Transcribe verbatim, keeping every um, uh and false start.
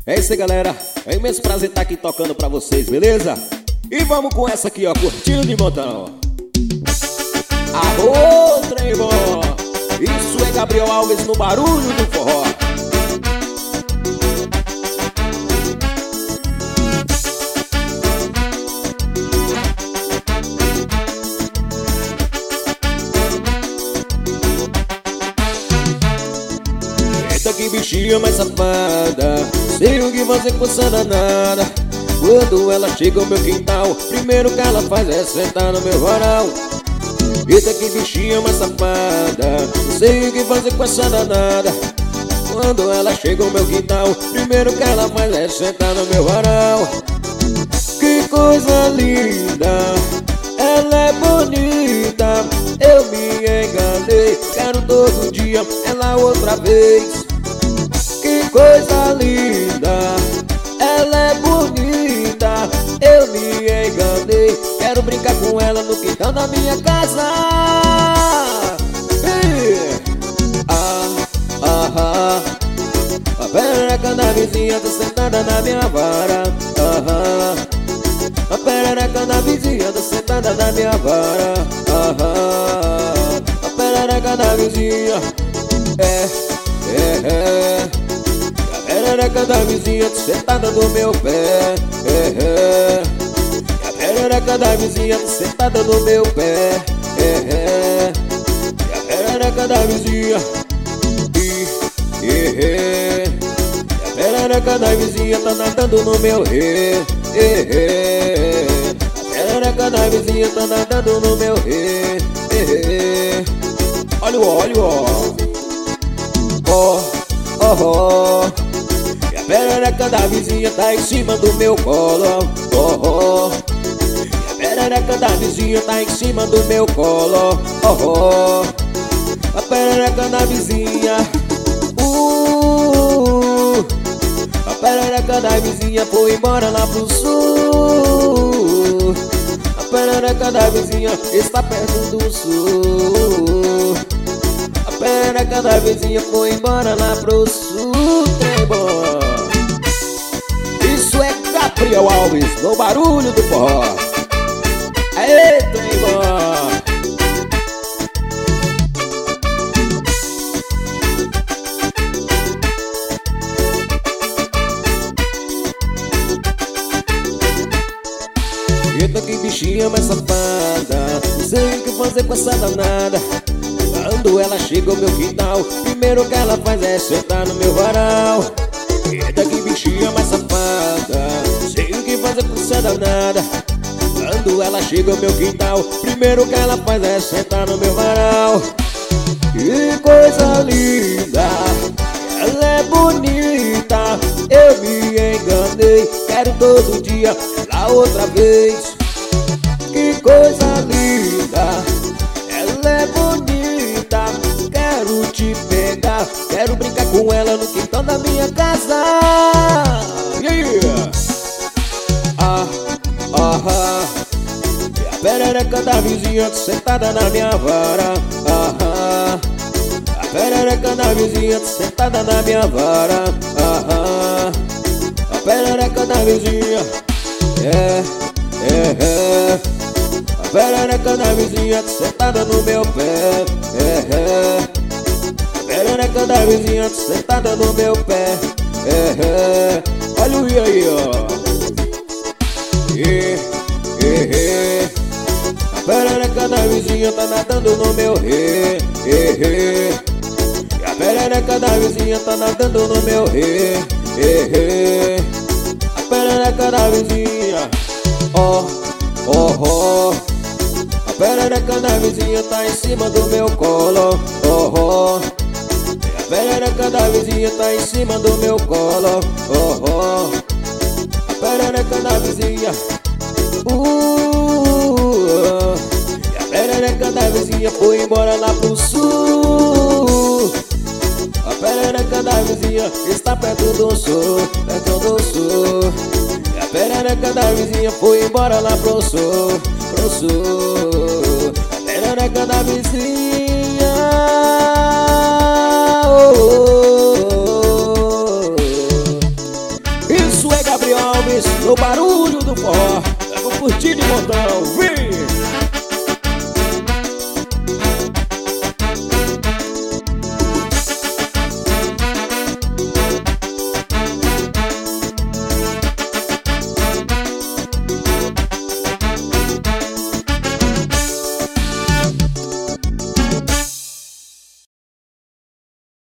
É isso aí, galera. É um imenso prazer estar aqui tocando pra vocês, beleza? E vamos com essa aqui, ó, curtindo de montão. Arô, trem bom. Isso é Gabriel Alves no barulho do forró. Eita, que bichinha mais safada, sei o que fazer com essa danada. Quando ela chega ao meu quintal, primeiro que ela faz é sentar no meu varal. Eita, que bichinha mais safada, sei o que fazer com essa danada. Quando ela chega ao meu quintal, primeiro que ela faz é sentar no meu varal. Que coisa linda, ela é bonita, eu me enganei, quero todo dia ela outra vez. Que coisa linda, ela é bonita, eu me enganei, quero brincar com ela no quintal da minha casa. E, ah, ah, ah, a perereca da vizinha tá sentada na minha vara. Ah, ah, a perereca da vizinha tá sentada na minha vara. Ah, ah, a perereca da vizinha é, é, é. A perereca da vizinha tá sentada no meu pé. É, é. A perereca da vizinha tá sentada no meu pé. É, é. A perereca da vizinha e, é, é. A perereca da vizinha tá nadando no meu ré. É, é. A perereca da vizinha tá nadando no meu ré. É, é. Olha o óleo, ó. Ó, ó, ó. E a perereca da vizinha tá em cima do meu colo. Oh, oh. E a perereca da vizinha tá em cima do meu colo. Oh, oh. A perereca da vizinha uh, a perereca da vizinha foi embora lá pro sul. A perereca da vizinha está perto do sul. A perereca da vizinha foi embora lá pro sul. Trem bom. Isso é Gabriel Alves no barulho do forró. Aê, trem bom. Eita, que bichinha mais safada, não sei o que fazer com essa danada. Quando ela chega ao meu quintal, primeiro que ela faz é sentar no meu varal. Eita, que bichinha mais safada, não sei o que fazer com essa danada. Quando ela chega ao meu quintal, primeiro que ela faz é sentar no meu varal. Que coisa linda, ela é bonita, eu me enganei, quero todo dia ela outra vez. Que coisa linda, ela é bonita, quero te pegar, quero brincar com ela no quintal da minha casa. Yeah. Ah, ah, ah. E a perereca da vizinha sentada na minha vara. Ah, ah. A perereca da vizinha sentada na minha vara. Ah, ah. A perereca da vizinha é, é, é. A perereca da vizinha sentada no meu pé. É, é. A perereca da vizinha sentada no meu pé. É, é. Olha o i aí, ó. E, e, e. A perereca da vizinha tá nadando no meu ré. E, e. E a perereca da vizinha tá nadando no meu ré. E, e. A perereca da vizinha, ó, ó, ó. A perereca da vizinha tá em cima do meu colo. Oh, oh. E a perereca da vizinha tá em cima do meu colo. Oh, oh. A perereca da vizinha uh, e a perereca da vizinha foi embora lá pro sul. A perereca da vizinha está perto do sul, perto do sul. E a perereca da vizinha foi embora lá pro sul, pro sul. A perereca da vizinha oh, oh, oh, oh. no barulho do forró, vou curtir de montão.